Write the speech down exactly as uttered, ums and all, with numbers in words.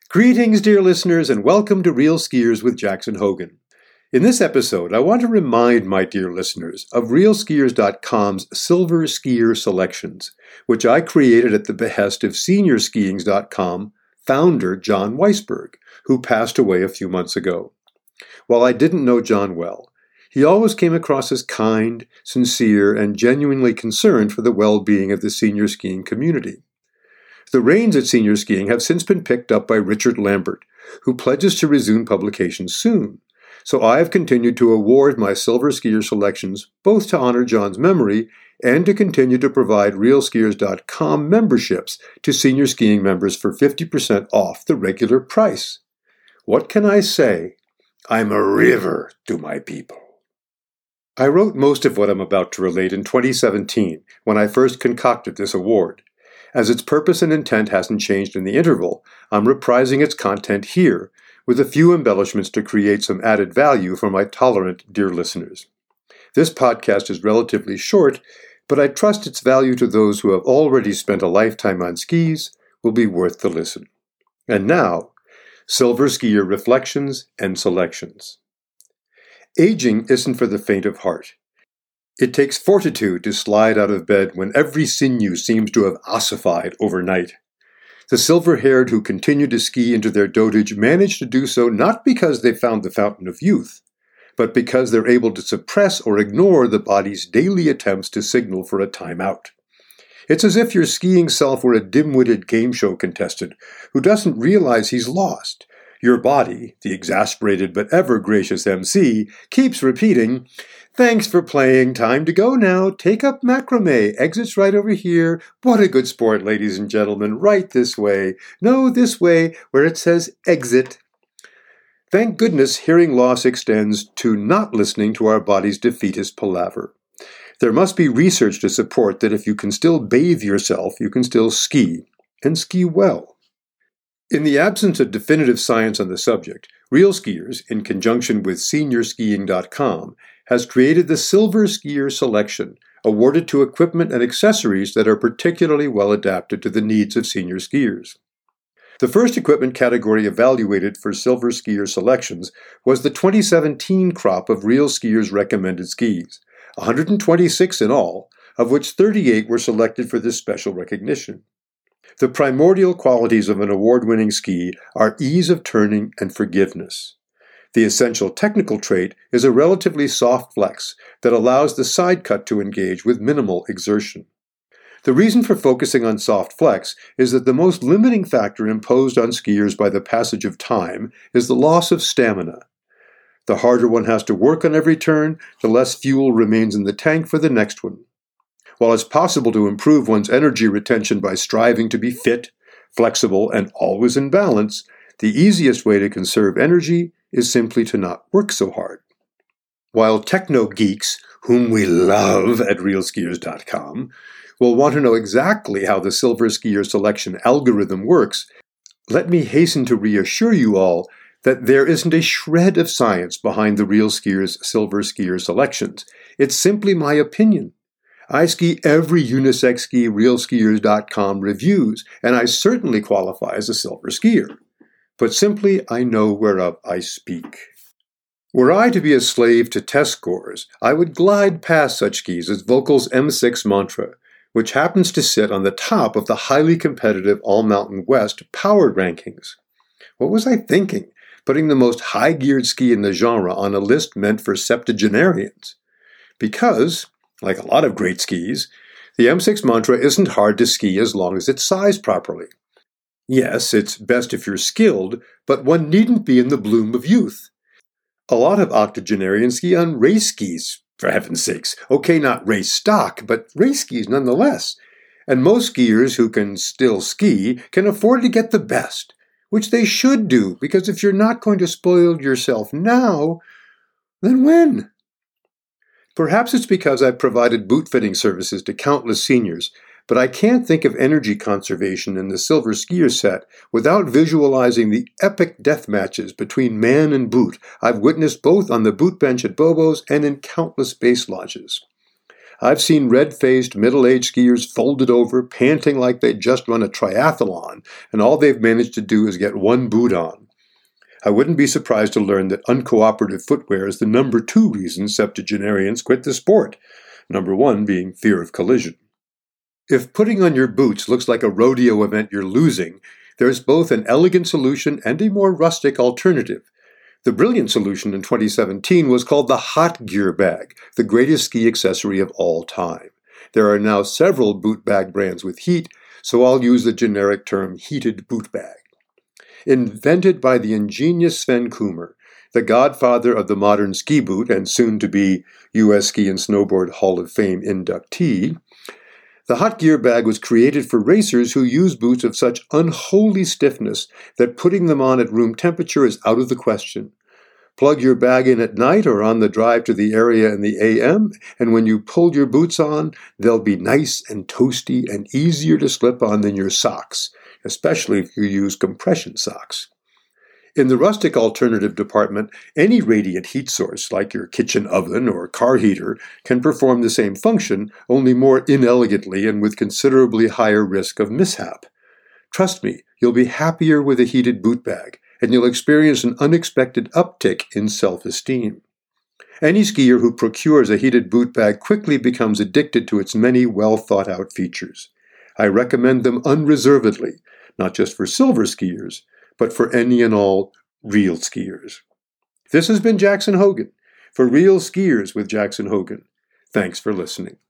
Greetings, dear listeners, and welcome to Real Skiers with Jackson Hogan. In this episode, I want to remind my dear listeners of real skiers dot com's Silver Skier Selections, which I created at the behest of senior skiings dot com founder John Weisberg, who passed away a few months ago. While I didn't know John well, he always came across as kind, sincere, and genuinely concerned for the well-being of the senior skiing community. The reins at senior skiing have since been picked up by Richard Lambert, who pledges to resume publications soon. So I have continued to award my Silver Skier selections both to honor John's memory and to continue to provide real skiers dot com memberships to senior skiing members for fifty percent off the regular price. What can I say? I'm a river to my people. I wrote most of what I'm about to relate in twenty seventeen, when I first concocted this award. As its purpose and intent hasn't changed in the interval, I'm reprising its content here, with a few embellishments to create some added value for my tolerant dear listeners. This podcast is relatively short, but I trust its value to those who have already spent a lifetime on skis will be worth the listen. And now, Silver Skier Reflections and Selections. Aging isn't for the faint of heart. It takes fortitude to slide out of bed when every sinew seems to have ossified overnight. The silver-haired who continue to ski into their dotage manage to do so not because they found the fountain of youth, but because they're able to suppress or ignore the body's daily attempts to signal for a time-out. It's as if your skiing self were a dim-witted game show contestant who doesn't realize he's lost. Your body, the exasperated but ever-gracious M C, keeps repeating, "Thanks for playing. Time to go now. Take up macrame. Exit's right over here. What a good sport, ladies and gentlemen. Right this way. No, this way, where it says exit." Thank goodness hearing loss extends to not listening to our body's defeatist palaver. There must be research to support that if you can still bathe yourself, you can still ski, and ski well. In the absence of definitive science on the subject, Real Skiers, in conjunction with senior skiing dot com, has created the Silver Skier Selection, awarded to equipment and accessories that are particularly well adapted to the needs of senior skiers. The first equipment category evaluated for Silver Skier selections was the twenty seventeen crop of Real Skiers recommended skis, one hundred twenty-six in all, of which thirty-eight were selected for this special recognition. The primordial qualities of an award-winning ski are ease of turning and forgiveness. The essential technical trait is a relatively soft flex that allows the side cut to engage with minimal exertion. The reason for focusing on soft flex is that the most limiting factor imposed on skiers by the passage of time is the loss of stamina. The harder one has to work on every turn, the less fuel remains in the tank for the next one. While it's possible to improve one's energy retention by striving to be fit, flexible, and always in balance, the easiest way to conserve energy is simply to not work so hard. While techno-geeks, whom we love at real skiers dot com, will want to know exactly how the Silver Skier selection algorithm works, let me hasten to reassure you all that there isn't a shred of science behind the Real Skiers Silver Skier selections. It's simply my opinion. I ski every unisex ski real skiers dot com reviews, and I certainly qualify as a silver skier. But simply, I know whereof I speak. Were I to be a slave to test scores, I would glide past such skis as Volkal's M six Mantra, which happens to sit on the top of the highly competitive All-Mountain West powered rankings. What was I thinking, putting the most high-geared ski in the genre on a list meant for septuagenarians? Because, like a lot of great skis, the M six Mantra isn't hard to ski as long as it's sized properly. Yes, it's best if you're skilled, but one needn't be in the bloom of youth. A lot of octogenarians ski on race skis, for heaven's sakes. Okay, not race stock, but race skis nonetheless. And most skiers who can still ski can afford to get the best, which they should do, because if you're not going to spoil yourself now, then when? Perhaps it's because I've provided boot-fitting services to countless seniors, but I can't think of energy conservation in the Silver Skier set without visualizing the epic death matches between man and boot I've witnessed both on the boot bench at Bobo's and in countless base launches. I've seen red-faced, middle-aged skiers folded over, panting like they'd just run a triathlon, and all they've managed to do is get one boot on. I wouldn't be surprised to learn that uncooperative footwear is the number two reason septuagenarians quit the sport, number one being fear of collision. If putting on your boots looks like a rodeo event you're losing, there's both an elegant solution and a more rustic alternative. The brilliant solution in twenty seventeen was called the Hot Gear Bag, the greatest ski accessory of all time. There are now several boot bag brands with heat, so I'll use the generic term heated boot bag. Invented by the ingenious Sven Kummer, the godfather of the modern ski boot and soon-to-be U S Ski and Snowboard Hall of Fame inductee, the Hot Gear Bag was created for racers who use boots of such unholy stiffness that putting them on at room temperature is out of the question. Plug your bag in at night or on the drive to the area in the A M, and when you pull your boots on, they'll be nice and toasty and easier to slip on than your socks, especially if you use compression socks. In the rustic alternative department, any radiant heat source, like your kitchen oven or car heater, can perform the same function, only more inelegantly and with considerably higher risk of mishap. Trust me, you'll be happier with a heated boot bag, and you'll experience an unexpected uptick in self-esteem. Any skier who procures a heated boot bag quickly becomes addicted to its many well-thought-out features. I recommend them unreservedly, not just for silver skiers, but for any and all real skiers. This has been Jackson Hogan for Real Skiers with Jackson Hogan. Thanks for listening.